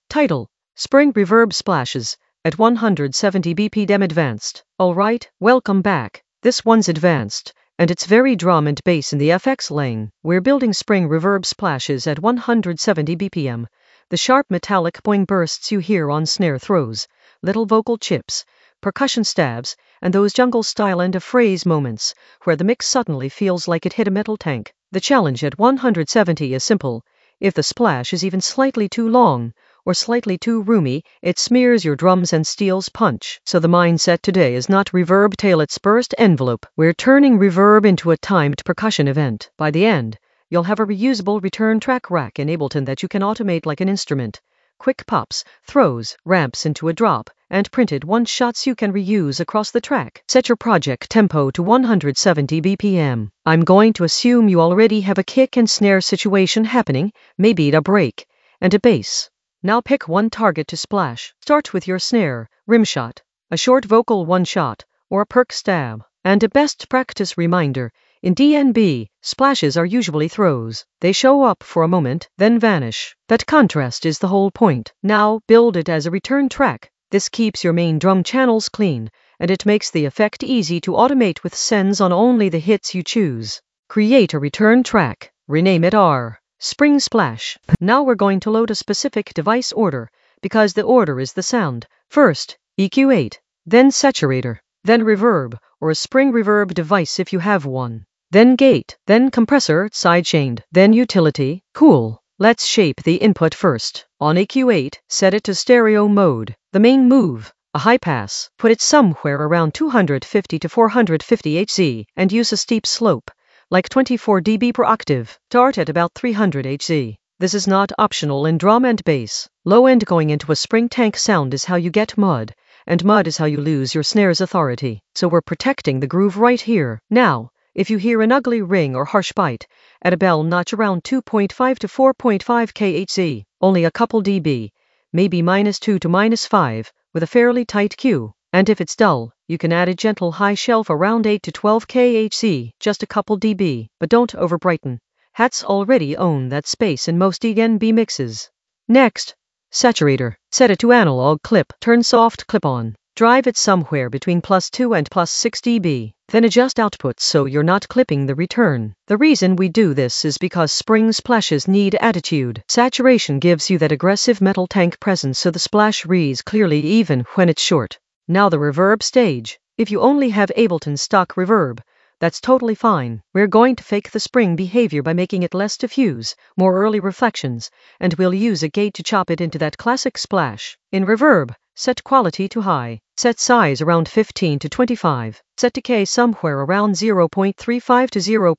Title: Spring Reverb Splashes at 170 BPM Advanced. Alright, welcome back. This one's advanced, and it's very drum and bass in the FX lane. We're building spring reverb splashes at 170 BPM. The sharp metallic boing bursts you hear on snare throws, little vocal chips, percussion stabs, and those jungle-style end-of-phrase moments where the mix suddenly feels like it hit a metal tank. The challenge at 170 is simple. If the splash is even slightly too long or slightly too roomy, it smears your drums and steals punch. So the mindset today is not reverb till its burst envelope. We're turning reverb into a timed percussion event. By the end, you'll have a reusable return track rack in Ableton that you can automate like an instrument. Quick pops, throws, ramps into a drop, and printed one-shots you can reuse across the track. Set your project tempo to 170 BPM. I'm going to assume you already have a kick and snare situation happening, maybe a break, and a bass. Now pick one target to splash. Start with your snare, rimshot, a short vocal one-shot, or a perk stab. And a best practice reminder, in DnB, splashes are usually throws. They show up for a moment, then vanish. That contrast is the whole point. Now, build it as a return track. This keeps your main drum channels clean, and it makes the effect easy to automate with sends on only the hits you choose. Create a return track. Rename it R. Spring Splash. Now we're going to load a specific device order, because the order is the sound. First, EQ8, then saturator, then reverb, or a spring reverb device if you have one. Then gate, then compressor, sidechained, then utility. Cool. Let's shape the input first. On EQ8, set it to stereo mode. The main move, a high pass. Put it somewhere around 250 to 450 Hz, and use a steep slope, like 24 dB per octave. Start at about 300 Hz. This is not optional in drum and bass. Low end going into a spring tank sound is how you get mud, and mud is how you lose your snare's authority. So we're protecting the groove right here. Now, if you hear an ugly ring or harsh bite, add a bell notch around 2.5 to 4.5 kHz, only a couple dB, maybe -2 to -5, with a fairly tight Q. And if it's dull, you can add a gentle high shelf around 8 to 12 kHz, just a couple dB, but don't overbrighten. Hats already own that space in most DnB mixes. Next, saturator. Set it to analog clip. Turn soft clip on. Drive it somewhere between +2 and +6 dB. Then adjust output so you're not clipping the return. The reason we do this is because spring splashes need attitude. Saturation gives you that aggressive metal tank presence so the splash reads clearly even when it's short. Now the reverb stage. If you only have Ableton stock reverb, that's totally fine. We're going to fake the spring behavior by making it less diffuse, more early reflections, and we'll use a gate to chop it into that classic splash. In reverb, set quality to high. Set size around 15 to 25. Set decay somewhere around 0.35 to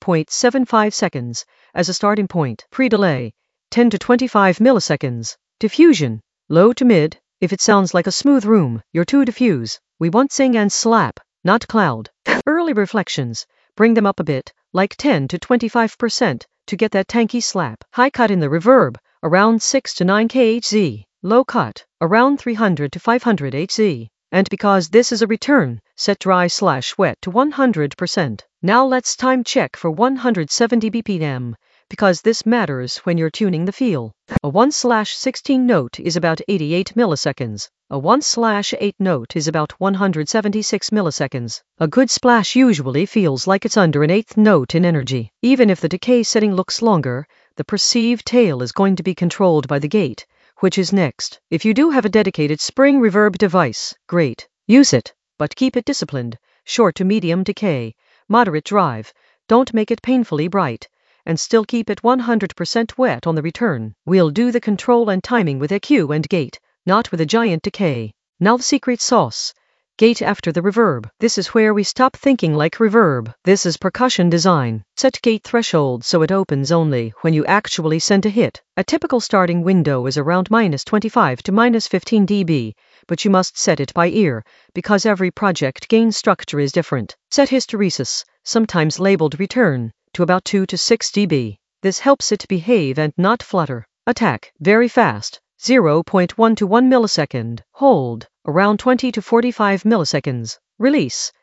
0.75 seconds as a starting point. Pre-delay, 10 to 25 milliseconds. Diffusion, low to mid. If it sounds like a smooth room, you're too diffuse. We want sing and slap, not cloud. Early reflections, bring them up a bit, like 10 to 25%, to get that tanky slap. High cut in the reverb, around 6 to 9 kHz. Low cut, around 300 to 500 Hz. And because this is a return, set dry/wet to 100%. Now let's time check for 170 BPM, because this matters when you're tuning the feel. A 1/16 note is about 88 milliseconds. A 1/8 note is about 176 milliseconds. A good splash usually feels like it's under an eighth note in energy. Even if the decay setting looks longer, the perceived tail is going to be controlled by the gate, which is next. If you do have a dedicated spring reverb device, great. Use it, but keep it disciplined. Short to medium decay, moderate drive. Don't make it painfully bright, and still keep it 100% wet on the return. We'll do the control and timing with EQ and gate, not with a giant decay. Now the secret sauce. Gate after the reverb. This is where we stop thinking like reverb. This is percussion design. Set gate threshold so it opens only when you actually send a hit. A typical starting window is around -25 to -15 dB, but you must set it by ear, because every project gain structure is different. Set hysteresis, sometimes labeled return, to about 2 to 6 dB. This helps it behave and not flutter. Attack, very fast, 0.1 to 1 millisecond. Hold, around 20 to 45 milliseconds. Release,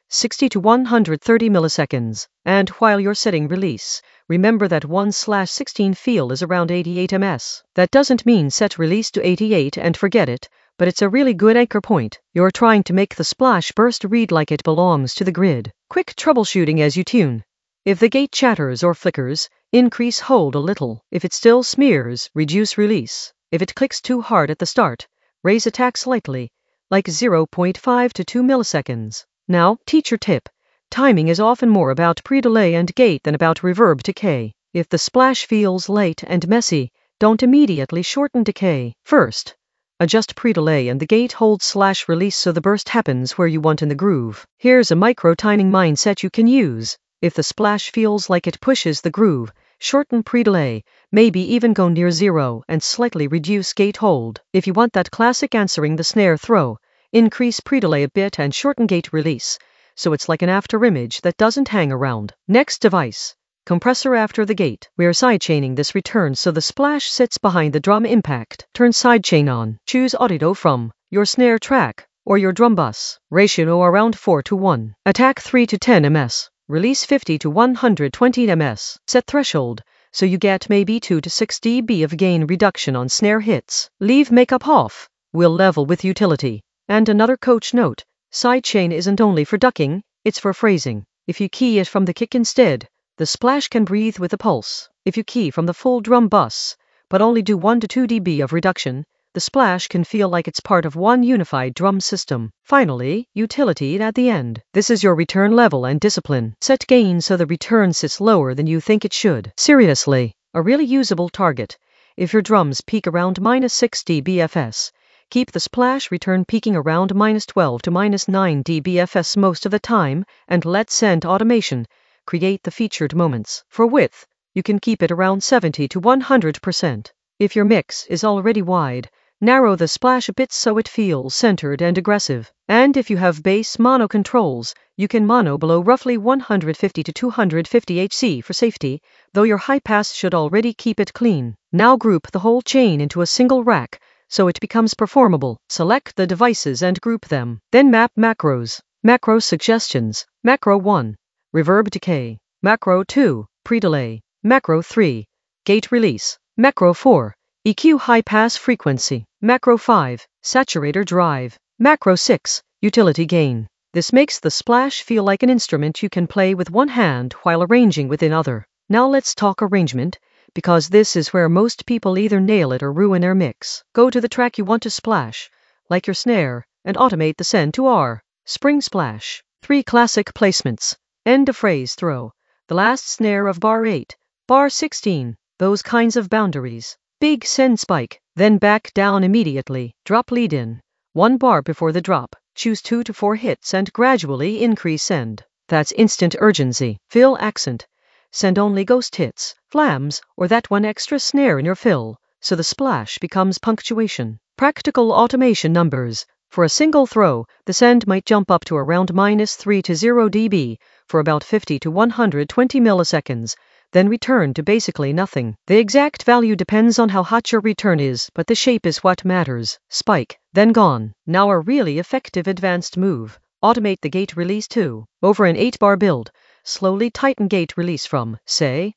60 to 130 milliseconds. And while you're setting release, remember that 1/16 feel is around 88 ms. That doesn't mean set release to 88 and forget it, but it's a really good anchor point. You're trying to make the splash burst read like it belongs to the grid. Quick troubleshooting as you tune. If the gate chatters or flickers, increase hold a little. If it still smears, reduce release. If it clicks too hard at the start, raise attack slightly, like 0.5 to 2 milliseconds. Now, teacher tip. Timing is often more about pre-delay and gate than about reverb decay. If the splash feels late and messy, don't immediately shorten decay. First, adjust pre-delay and the gate hold/release so the burst happens where you want in the groove. Here's a micro-timing mindset you can use. If the splash feels like it pushes the groove, shorten pre-delay, maybe even go near 0 and slightly reduce gate hold. If you want that classic answering the snare throw, increase pre-delay a bit and shorten gate release, so it's like an afterimage that doesn't hang around. Next device. Compressor after the gate. We're sidechaining this return so the splash sits behind the drum impact. Turn sidechain on. Choose audio from your snare track or your drum bus. Ratio around 4 to 1. Attack 3 to 10 ms. Release 50 to 120 ms. Set threshold, so you get maybe 2 to 6 dB of gain reduction on snare hits. Leave makeup off. We'll level with utility. And another coach note, sidechain isn't only for ducking, it's for phrasing. If you key it from the kick instead, the splash can breathe with the pulse. If you key from the full drum bus, but only do 1 to 2 dB of reduction, the splash can feel like it's part of one unified drum system. Finally, utility at the end. This is your return level and discipline. Set gain so the return sits lower than you think it should. Seriously, a really usable target. If your drums peak around -6 dBFS, keep the splash return peaking around -12 to -9 dBFS most of the time, and let Send Automation create the featured moments. For width, you can keep it around 70 to 100%. If your mix is already wide, narrow the splash a bit so it feels centered and aggressive. And if you have bass mono controls, you can mono below roughly 150 to 250 Hz for safety, though your high pass should already keep it clean. Now group the whole chain into a single rack, so it becomes performable. Select the devices and group them. Then map macros. Macro suggestions. Macro 1. Reverb decay. Macro 2. Pre-delay. Macro 3. Gate release. Macro 4. EQ high pass frequency. Macro 5. Saturator drive. Macro 6. Utility gain. This makes the splash feel like an instrument you can play with one hand while arranging with another. Now let's talk arrangement, because this is where most people either nail it or ruin their mix. Go to the track you want to splash, like your snare, and automate the send to R. Spring splash. 3 classic placements. End of phrase throw. The last snare of bar 8. Bar 16. Those kinds of boundaries. Big send spike, then back down immediately. Drop lead in. 1 bar before the drop. Choose 2 to 4 hits and gradually increase send. That's instant urgency. Fill accent. Send only ghost hits, flams, or that one extra snare in your fill, so the splash becomes punctuation. Practical automation numbers. For a single throw, the send might jump up to around -3 to 0 dB for about 50 to 120 milliseconds, then return to basically nothing. The exact value depends on how hot your return is, but the shape is what matters. Spike, then gone. Now a really effective advanced move. Automate the gate release too. Over an 8-bar build, slowly tighten gate release from, say,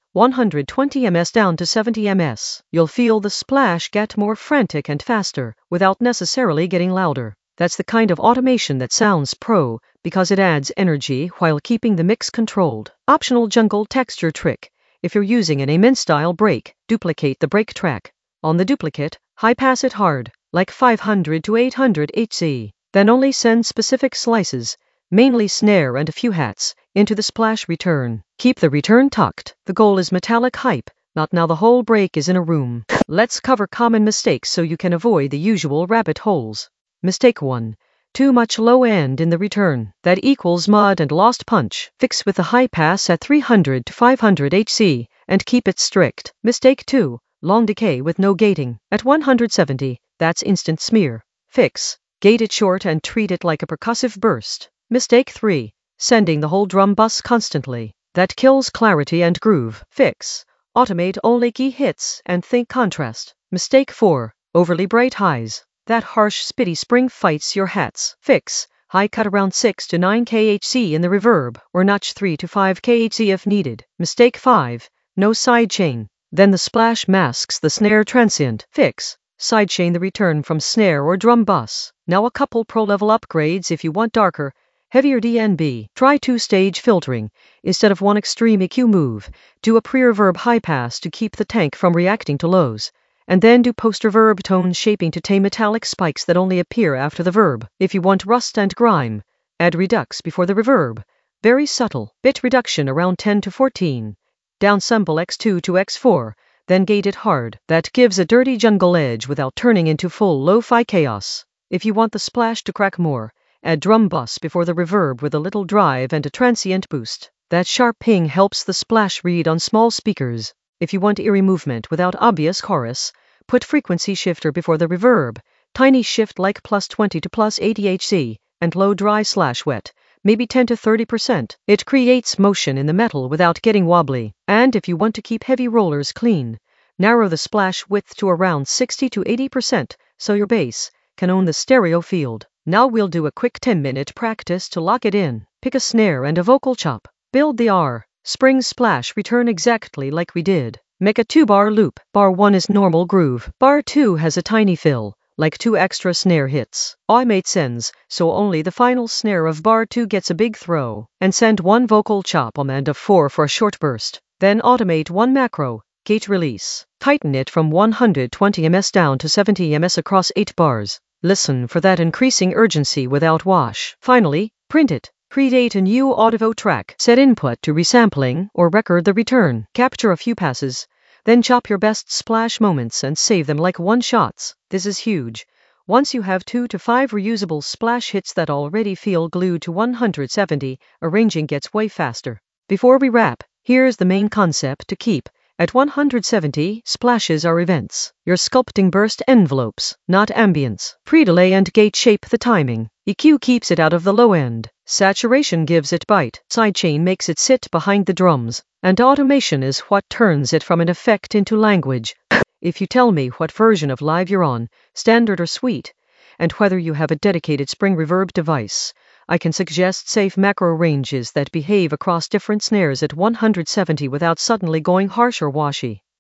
120 ms down to 70 ms. You'll feel the splash get more frantic and faster, without necessarily getting louder. That's the kind of automation that sounds pro, because it adds energy while keeping the mix controlled. Optional jungle texture trick. If you're using an Amen-style break, duplicate the break track. On the duplicate, high-pass it hard, like 500 to 800 Hz. Then only send specific slices, mainly snare and a few hats, into the splash return. Keep the return tucked. The goal is metallic hype, not now the whole break is in a room. Let's cover common mistakes so you can avoid the usual rabbit holes. Mistake 1. Too much low end in the return. That equals mud and lost punch. Fix with the high pass at 300 to 500 Hz, and keep it strict. Mistake 2. Long decay with no gating. At 170, that's instant smear. Fix. Gate it short and treat it like a percussive burst. Mistake 3. Sending the whole drum bus constantly. That kills clarity and groove. Fix. Automate only key hits and think contrast. Mistake 4. Overly bright highs. That harsh spitty spring fights your hats. Fix. High cut around 6 to 9 kHz in the reverb, or notch 3 to 5 kHz if needed. Mistake 5. No sidechain. Then the splash masks the snare transient. Fix. Sidechain the return from snare or drum bus. Now a couple pro level upgrades if you want darker, heavier DNB. Try 2-stage filtering. Instead of one extreme EQ move, do a pre-reverb high pass to keep the tank from reacting to lows. And then do post-reverb tone shaping to tame metallic spikes that only appear after the verb. If you want rust and grime, add redux before the reverb. Very subtle. Bit reduction around 10 to 14. Downsample X2 to X4. Then gate it hard. That gives a dirty jungle edge without turning into full lo-fi chaos. If you want the splash to crack more, add drum bus before the reverb with a little drive and a transient boost. That sharp ping helps the splash read on small speakers. If you want eerie movement without obvious chorus, put frequency shifter before the reverb. Tiny shift like +20 to +80 Hz, and low dry/wet. Maybe 10 to 30%. It creates motion in the metal without getting wobbly. And if you want to keep heavy rollers clean, narrow the splash width to around 60 to 80%, so your bass can own the stereo field. Now we'll do a quick 10-minute practice to lock it in. Pick a snare and a vocal chop. Build the R. Spring splash return exactly like we did. Make a 2-bar loop. Bar 1 is normal groove. Bar 2 has a tiny fill, like 2 extra snare hits. I made sense, so only the final snare of bar 2 gets a big throw. And send 1 vocal chop and a 4 for a short burst. Then automate 1 macro, gate release. Tighten it from 120 ms down to 70 ms across 8 bars. Listen for that increasing urgency without wash. Finally, print it. Create a new audio track. Set input to resampling or record the return. Capture a few passes. Then chop your best splash moments and save them like one-shots. This is huge. Once you have 2 to 5 reusable splash hits that already feel glued to 170, arranging gets way faster. Before we wrap, here's the main concept to keep. At 170, splashes are events. You're sculpting burst envelopes, not ambience. Pre-delay and gate shape the timing. EQ keeps it out of the low end. Saturation gives it bite. Sidechain makes it sit behind the drums. And automation is what turns it from an effect into language. If you tell me what version of Live you're on, standard or suite, and whether you have a dedicated spring reverb device, I can suggest safe macro ranges that behave across different snares at 170 without suddenly going harsh or washy.